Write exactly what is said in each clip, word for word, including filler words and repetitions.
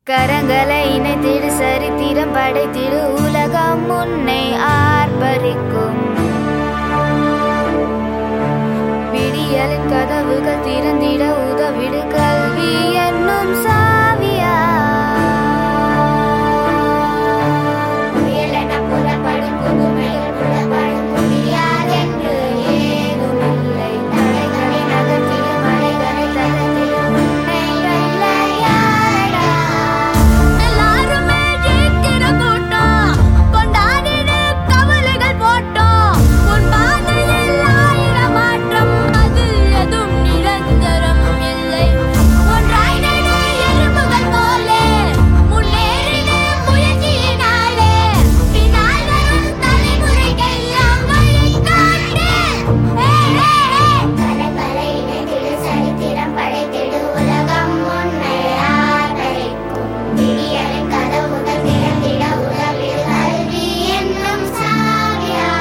கரங்களை இணைத்திடு சரித்திரம் படைத்திடு உலகம் முன்னை ஆர்ப்பரிக்கும் விடியலின் கதவுகள் திறந்திட உதவிடு கல்வி என்னும் சாவியா புயலென புறப்படும் புதுமைகள் புறப்படும் முடியாதென்று ஏதுமில்லை தடைகளை நகர்த்திடு மலைகளை தகர்த்திடு உன்னை வெல்ல யாரடா எல்லாருமே ஜெயிக்கிற கூட்டம் கொண்டாடிடு கவலைகள் போட்டோம் உன் பாதையில் ஆயிரம் மாற்றம் அது எதுவும் நிரந்தரம் இல்லை ஒன்றாய் நடு எறும்புகள் போலே முன்னேறிடு முயற்சியினாலே பின்னால் வரும் தலைமுறைக்கெல்லாம் வழிகாட்டு கலைகளை இணைத்திடு சரித்திரம் படைத்திடு உலகம் முன்னை ஆர்ப்பரிக்கும் விடியலின் கதவுகள் திறந்திட உதவிடு கல்வி என்னும் சாவியா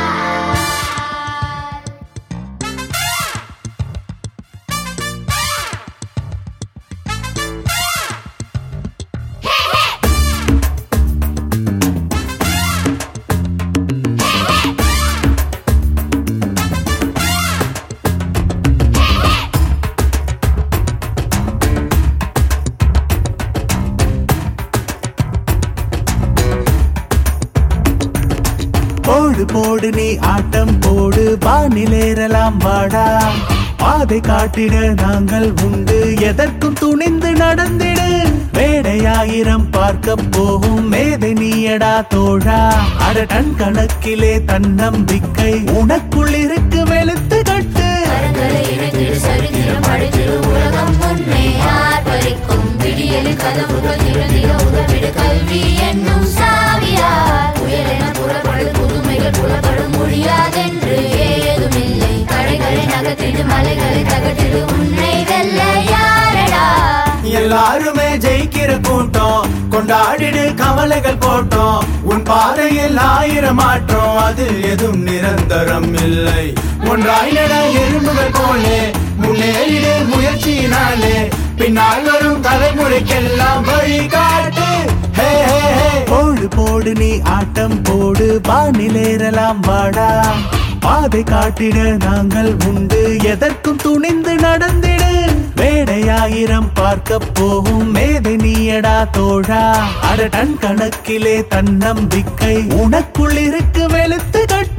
போடு போடு நீ ஆட்டம் போடு வானிலேறலாம் வாடா பாதை காட்டிட நாங்கள் உண்டு எதற்கும் துணிந்து நடந்திடு வேடையாயிரம் பார்க்க போகும் மேதை நீயடா தோழா அட டன் கணக்கிலே தன்னம்பிக்கை உனக்குள் இருக்கு வெளுத்து கட்டு கரங்களை இணைத்திடு சரித்திரம் படைத்திடு உலகம் முன்னை ஆர்ப்பரிக்கும் விடியலின் கதவுகள் திறந்திட உதவிடு கல்வி என்னும் சாவியால் புயலென புறப்படும் புதுமைகள் புலப்படும் முடியாதென்று ஏதுமில்லை தடைகளை நகர்த்திடு மலைகளை தகர்த்திடு உன்னை வெல்ல யாரடா எல்லாருமே ஜெயிக்கிற கூட்டம் கொண்டாடிடு கவலைகள் போட்டோம் உன் பாதையில் ஆயிரம் மாற்றம் அது எதுவும் நிரந்தரம் இல்லை ஒன்றாய் நட எறும்புகள் போலே முன்னேறிடு முயற்சியினாலே பின்னால் வரும் தலைமுறைக்கெல்லாம் வழிகாட்டு ஹே ஹே ஹே போடு போடு நீ ஆட்டம் போடு வானிலேறலாம் வாடா பாதை காட்டிட நாங்கள் உண்டு எதற்கும் துணிந்து நடந்திடு வேடையாயிரம் பார்க்க போகும் மேதை நீயடா தோழா அட டன் கணக்கிலே தன்னம்பிக்கை உனக்குள் இருக்கு வெளுத்து கட்டு